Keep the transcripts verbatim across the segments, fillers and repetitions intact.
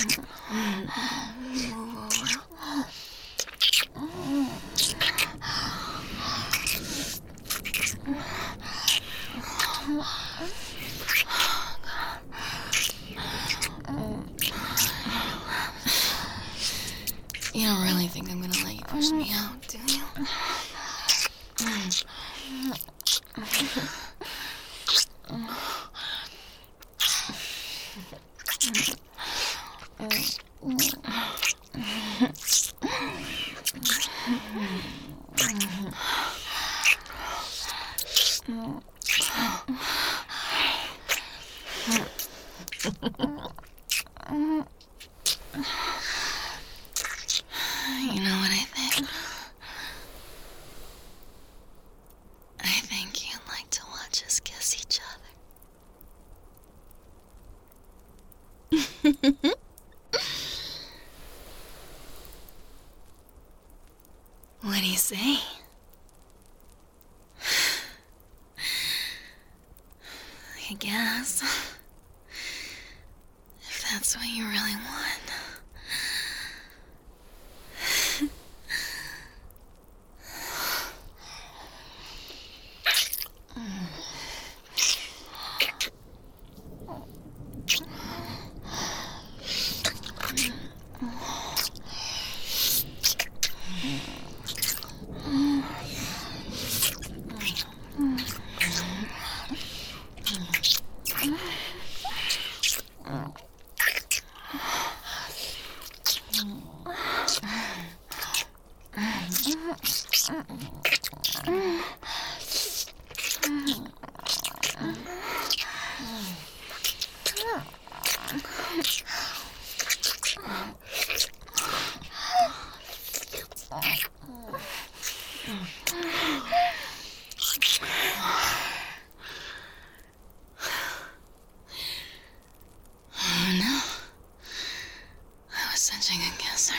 You don't really think I'm gonna let you push me out, do you? You know what I think? I think you'd like to watch us kiss each other. What do you say? I guess. If that's what you really want. Oh no, I was such a good kisser.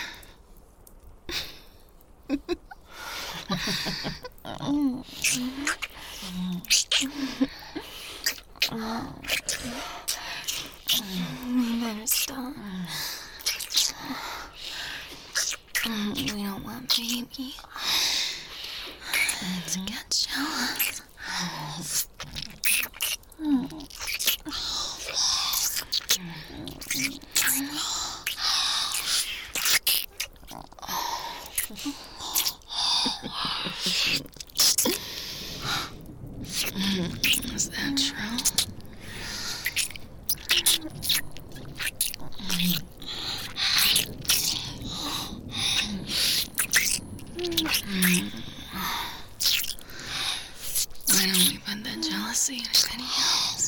You better stop. We don't want baby to get jealous. Is that true? Why don't we put that jealousy in anybody else?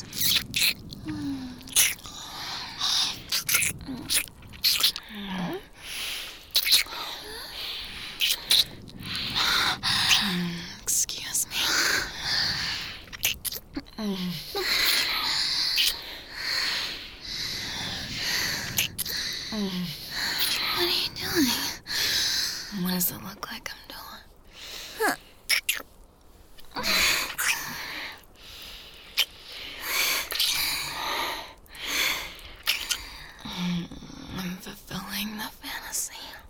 Excuse me. What are you doing? What does it look like I'm doing? I'm fulfilling the fantasy.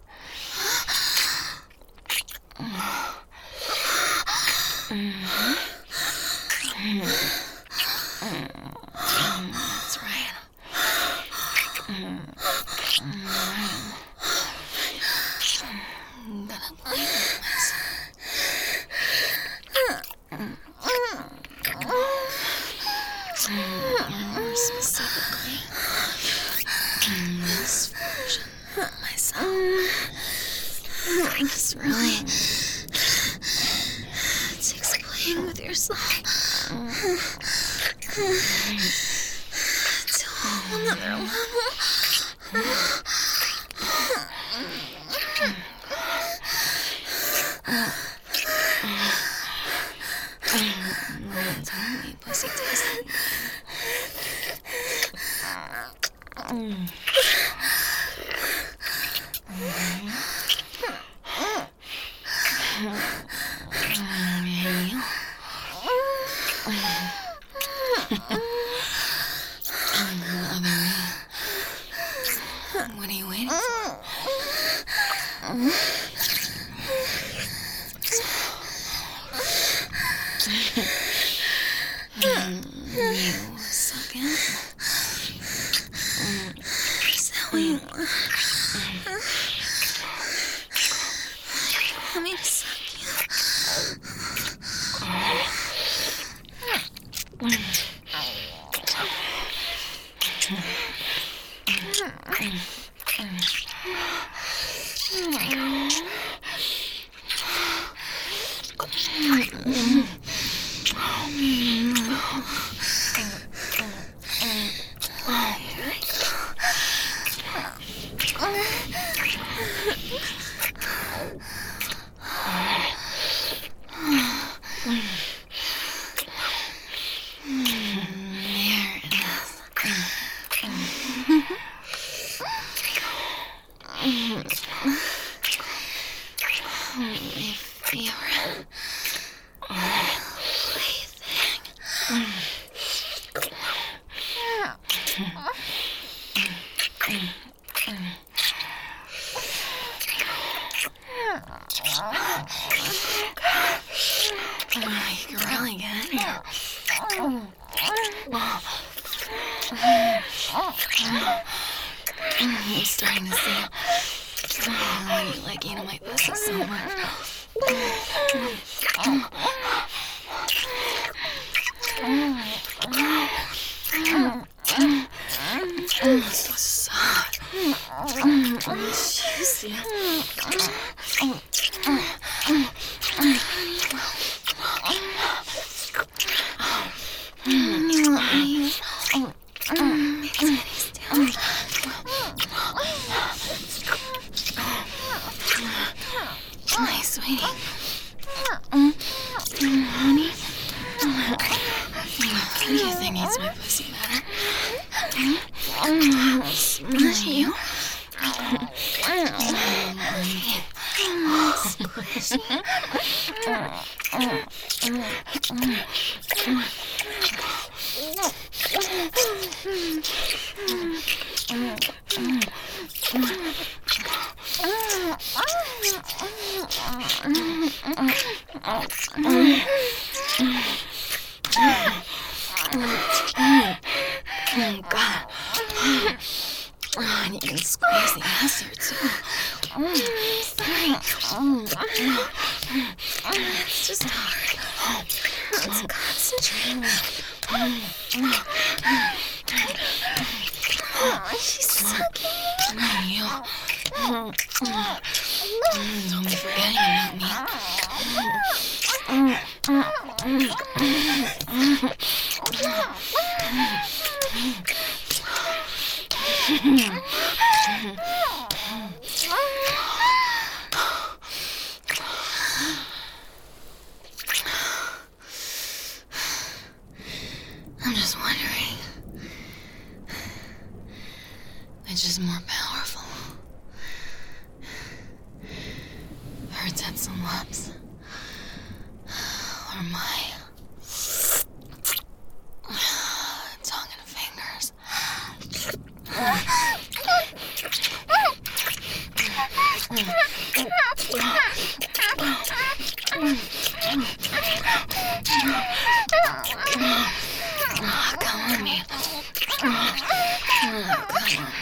That's right. I'm gonna play with myself. More specifically, this version of myself. This really takes playing with yourself to a whole nother level. Tell me, pussy tastes like Mm. What are you waiting for? You suck it? Is that what you want? You want me to suck you? I'm starting to see why you like eating my pussy so much. It's so soft. Juicy. You want me to make titties down? Hi, sweetie. Honey? Who do you think eats my pussy better? You? Oh, God. Oh, and you can squeeze the ass here, too. It's just hard. Let's concentrate. Oh, she's sucking you. Don't be forgetting about me. I'm just wondering, which is more powerful? Her tits and lips, or my tongue and fingers? Oh, come on, me. Oh, come on,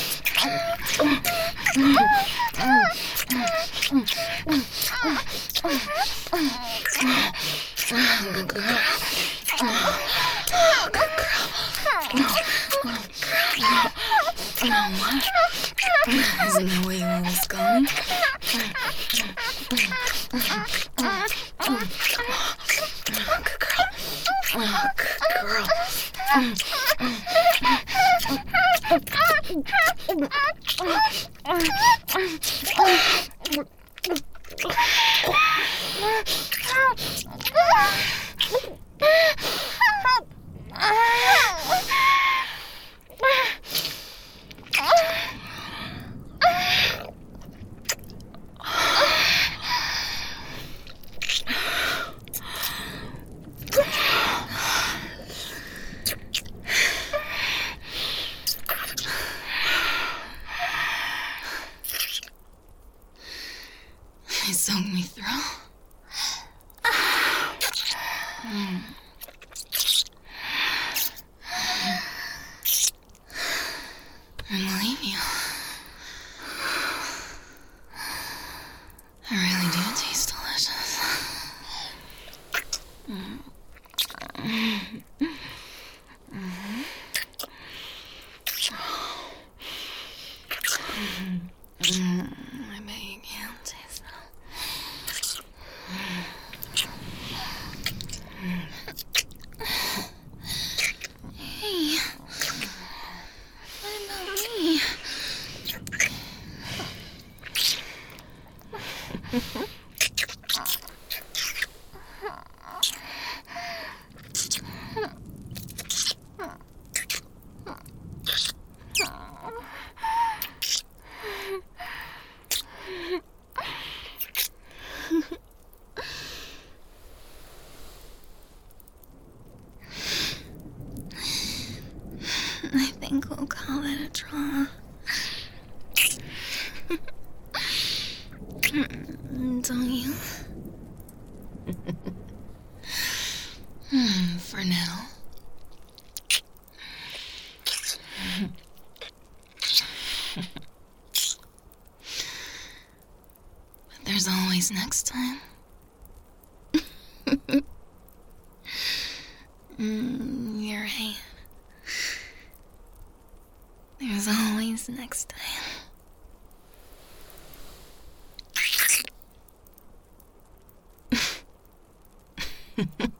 Good girl. Oh, good girl. Oh, what? Isn't that where you always going? Good girl. Oh, good girl. soak me through. Mm. And leave you. I really do taste delicious. Mm. Mm-hmm. Mm, I bet you can't taste that. Hey, what about me? I think we'll call it a draw. Don't you? For now. But there's always next time. Mm, you're right. There's always next time.